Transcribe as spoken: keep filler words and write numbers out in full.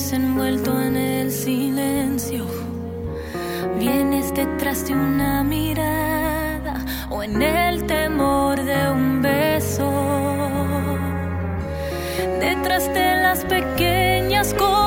vienes envuelto en el silencio, vienes detrás de una mirada o en el temor de un beso, detrás de las pequeñas cosas